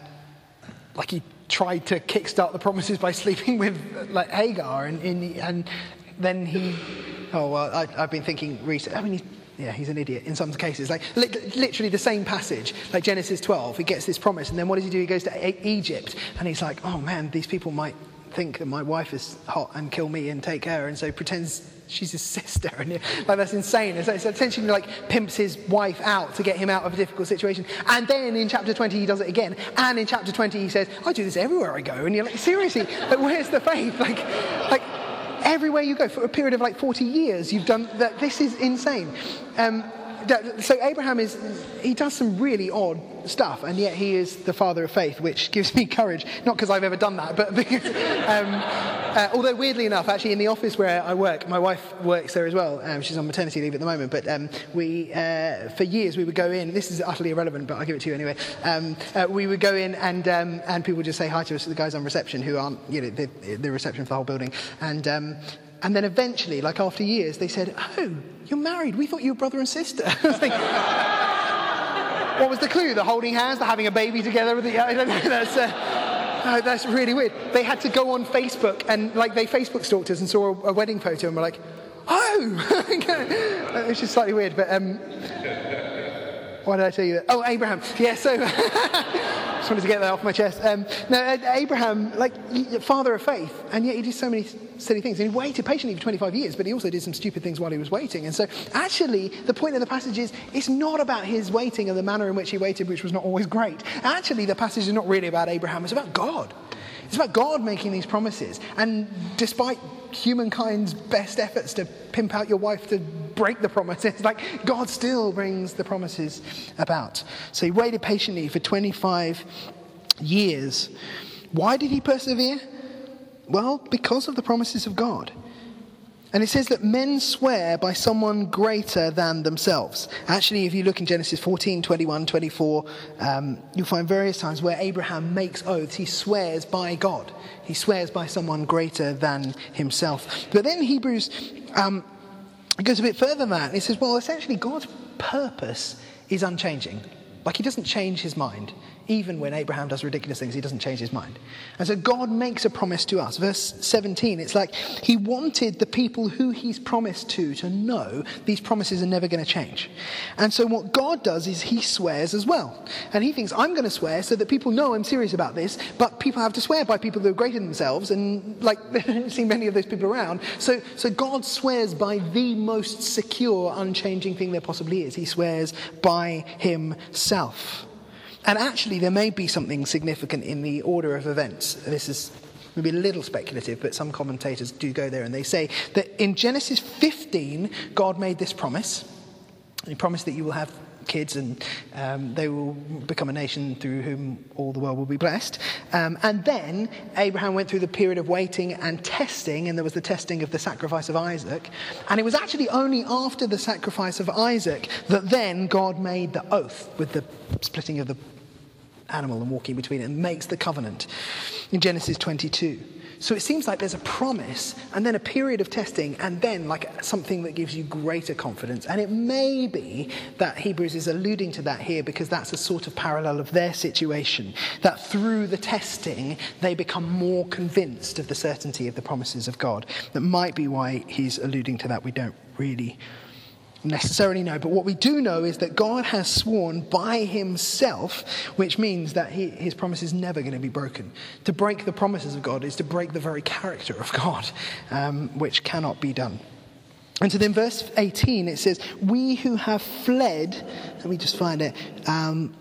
like he tried to kickstart the promises by sleeping with like Hagar, and and, and then he, oh well, I, I've been thinking recently. I mean, he's, yeah, he's an idiot in some cases. Like li- literally the same passage, like Genesis twelve. He gets this promise, and then what does he do? He goes to a- Egypt, and he's like, oh man, these people might think that my wife is hot and kill me and take her, and so pretends she's his sister, and like that's insane. And so, so essentially like pimps his wife out to get him out of a difficult situation. And then in chapter twenty he does it again, and in chapter twenty he says, I do this everywhere I go. And you're like, seriously, like, where's the faith? Like like everywhere you go for a period of like forty years you've done that. This is insane. um so Abraham is, he does some really odd stuff, and yet he is the father of faith, which gives me courage. Not because I've ever done that, but because, um, uh, although weirdly enough, actually in the office where I work, my wife works there as well. Um, she's on maternity leave at the moment, but um, we, uh, for years we would go in, this is utterly irrelevant, but I'll give it to you anyway. Um, uh, we would go in and um, and people would just say hi to us, the guys on reception who aren't, you know, the, the reception for the whole building. And um, And then eventually, like after years, they said, "Oh, you're married. We thought you were brother and sister." I was thinking, what was the clue? The holding hands, the having a baby together? With the, I don't know. That's, uh, uh, that's really weird. They had to go on Facebook and like they Facebook stalked us and saw a, a wedding photo and were like, "Oh," it's just slightly weird. But um, why did I tell you that? Oh, Abraham. Yeah. So. Just wanted to get that off my chest. Um, no, Abraham, like, father of faith, and yet he did so many silly things. And he waited patiently for twenty-five years, but he also did some stupid things while he was waiting. And so, actually, the point of the passage is, it's not about his waiting and the manner in which he waited, which was not always great. Actually, the passage is not really about Abraham. It's about God. It's about God making these promises. And despite humankind's best efforts to pimp out your wife to break the promises, like God still brings the promises about. So he waited patiently for twenty-five years. Why did he persevere? Well, because of the promises of God. And it says that men swear by someone greater than themselves. Actually, if you look in Genesis fourteen, twenty-one, twenty-four, um, you'll find various times where Abraham makes oaths. He swears by God. He swears by someone greater than himself. But then Hebrews um, goes a bit further than that. It says, well, essentially God's purpose is unchanging. Like he doesn't change his mind. Even when Abraham does ridiculous things, he doesn't change his mind. And so God makes a promise to us. Verse seventeen, it's like he wanted the people who he's promised to to know these promises are never going to change. And so what God does is he swears as well. And he thinks, I'm going to swear so that people know I'm serious about this, but people have to swear by people who are greater than themselves, and like there don't seem many of those people around. So, so God swears by the most secure, unchanging thing there possibly is. He swears by himself. And actually, there may be something significant in the order of events. This is maybe a little speculative, but some commentators do go there and they say that in Genesis fifteen, God made this promise. He promised that you will have kids and um, they will become a nation through whom all the world will be blessed. Um, and then Abraham went through the period of waiting and testing, and there was the testing of the sacrifice of Isaac. And it was actually only after the sacrifice of Isaac that then God made the oath with the splitting of the animal and walking between it, and makes the covenant in Genesis twenty-two. So it seems like there's a promise and then a period of testing and then like something that gives you greater confidence. And it may be that Hebrews is alluding to that here because that's a sort of parallel of their situation, that through the testing they become more convinced of the certainty of the promises of God. That might be why he's alluding to that. We don't really necessarily know, but what we do know is that God has sworn by himself, which means that he, his promise is never going to be broken. To break the promises of God is to break the very character of God, um, which cannot be done. And so then verse eighteen, it says, we who have fled, let me just find it, um,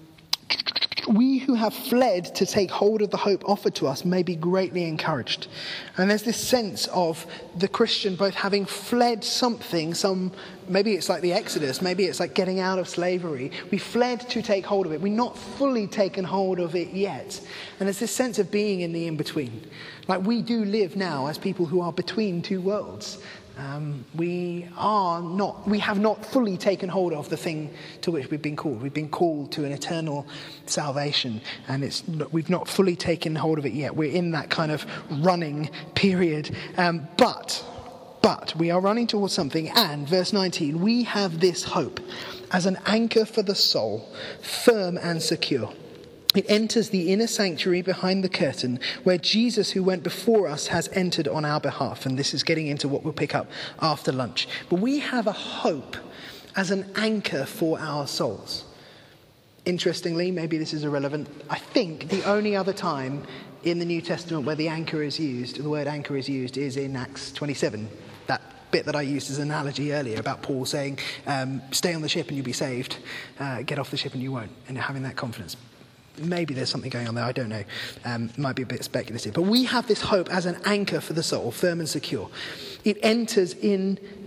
we who have fled to take hold of the hope offered to us may be greatly encouraged. And there's this sense of the Christian both having fled something, some maybe it's like the Exodus, maybe it's like getting out of slavery. We fled to take hold of it. We're not fully taken hold of it yet. And there's this sense of being in the in-between. Like we do live now as people who are between two worlds. Um, we are not, we have not fully taken hold of the thing to which we've been called. We've been called to an eternal salvation, and it's we've not fully taken hold of it yet. We're in that kind of running period. Um, but, but we are running towards something, and verse nineteen, we have this hope as an anchor for the soul, firm and secure. It enters the inner sanctuary behind the curtain where Jesus, who went before us, has entered on our behalf. And this is getting into what we'll pick up after lunch. But we have a hope as an anchor for our souls. Interestingly, maybe this is irrelevant, I think the only other time in the New Testament where the anchor is used, the word anchor is used, is in Acts twenty-seven. That bit that I used as an analogy earlier about Paul saying, um, stay on the ship and you'll be saved. Uh, get off the ship and you won't. And having that confidence. Maybe there's something going on there, I don't know. Um, might be a bit speculative. But we have this hope as an anchor for the soul, firm and secure. It enters in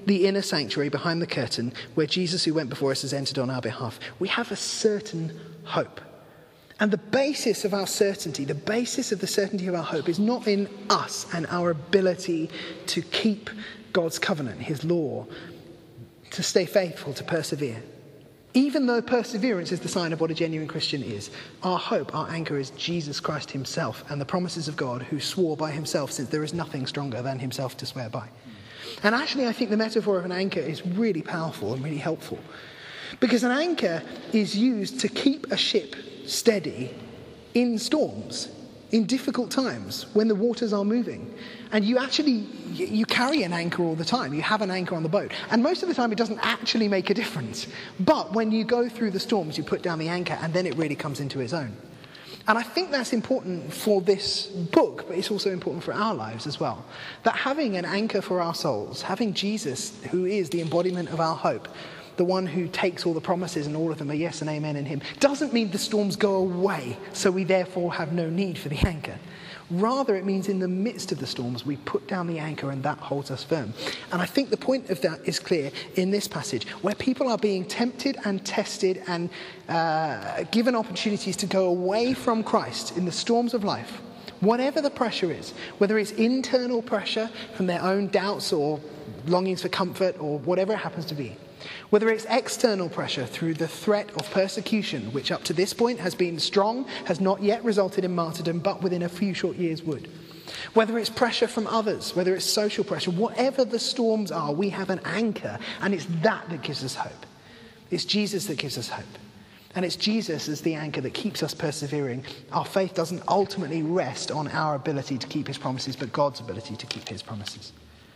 the inner sanctuary behind the curtain where Jesus, who went before us, has entered on our behalf, we have a certain hope. And the basis of our certainty, the basis of the certainty of our hope is not in us and our ability to keep God's covenant, his law, to stay faithful, to persevere. Even though perseverance is the sign of what a genuine Christian is, our hope, our anchor is Jesus Christ himself and the promises of God, who swore by himself, since there is nothing stronger than himself to swear by. And actually, I think the metaphor of an anchor is really powerful and really helpful. Because an anchor is used to keep a ship steady in storms, in difficult times, when the waters are moving. And you actually, you carry an anchor all the time. You have an anchor on the boat. And most of the time it doesn't actually make a difference. But when you go through the storms, you put down the anchor and then it really comes into its own. And I think that's important for this book, but it's also important for our lives as well. That having an anchor for our souls, having Jesus, who is the embodiment of our hope, the one who takes all the promises and all of them are yes and amen in him, doesn't mean the storms go away, so we therefore have no need for the anchor. Rather, it means in the midst of the storms, we put down the anchor and that holds us firm. And I think the point of that is clear in this passage, where people are being tempted and tested and uh, given opportunities to go away from Christ in the storms of life. Whatever the pressure is, whether it's internal pressure from their own doubts or longings for comfort or whatever it happens to be, whether it's external pressure through the threat of persecution, which up to this point has been strong, has not yet resulted in martyrdom, but within a few short years would. Whether it's pressure from others, whether it's social pressure, whatever the storms are, we have an anchor, and it's that that gives us hope. It's Jesus that gives us hope. And it's Jesus as the anchor that keeps us persevering. Our faith doesn't ultimately rest on our ability to keep his promises, but God's ability to keep his promises.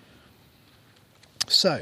So,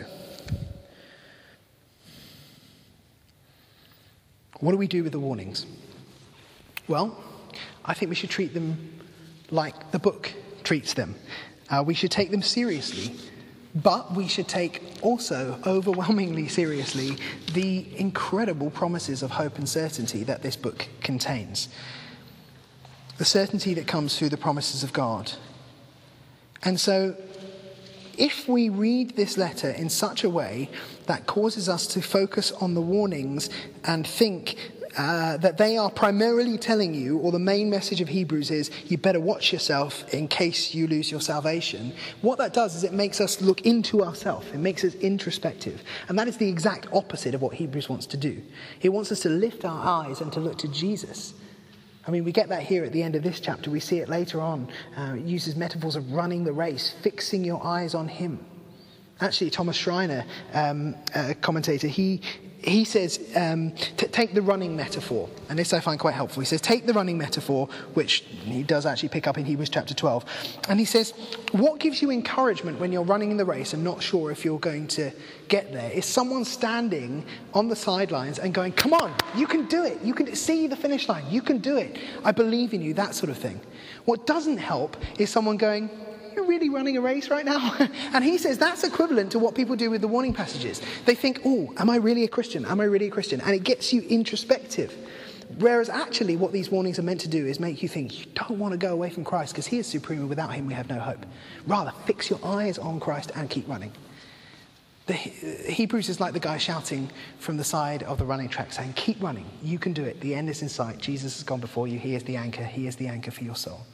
what do we do with the warnings? Well, I think we should treat them like the book treats them. Uh, we should take them seriously, but we should take also overwhelmingly seriously the incredible promises of hope and certainty that this book contains. The certainty that comes through the promises of God. And so, if we read this letter in such a way that causes us to focus on the warnings and think uh, that they are primarily telling you, or the main message of Hebrews is, you better watch yourself in case you lose your salvation, what that does is it makes us look into ourselves. It makes us introspective. And that is the exact opposite of what Hebrews wants to do. It wants us to lift our eyes and to look to Jesus. I mean, we get that here at the end of this chapter. We see it later on. Uh, it uses metaphors of running the race, fixing your eyes on him. Actually, Thomas Schreiner, um, a commentator, he he says, um, t- take the running metaphor. And this I find quite helpful. He says, take the running metaphor, which he does actually pick up in Hebrews chapter twelve. And he says, what gives you encouragement when you're running in the race and not sure if you're going to get there is someone standing on the sidelines and going, come on, you can do it. You can see the finish line. You can do it. I believe in you, that sort of thing. What doesn't help is someone going, you're really running a race right now? And he says that's equivalent to what people do with the warning passages. They think, oh, am I really a Christian? Am I really a Christian? And it gets you introspective. Whereas actually what these warnings are meant to do is make you think you don't want to go away from Christ because he is supreme and without him we have no hope. Rather, fix your eyes on Christ and keep running. The Hebrews is like the guy shouting from the side of the running track saying, keep running. You can do it. The end is in sight. Jesus has gone before you. He is the anchor. He is the anchor for your soul.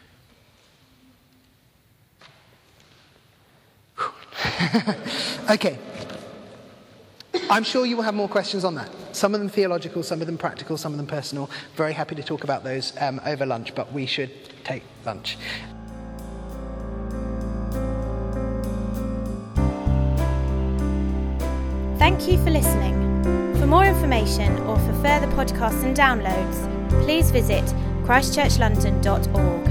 Okay. I'm sure you will have more questions on that. Some of them theological, some of them practical, some of them personal. Very happy to talk about those um, over lunch, but we should take lunch. Thank you for listening. For more information or for further podcasts and downloads, please visit christchurch london dot org.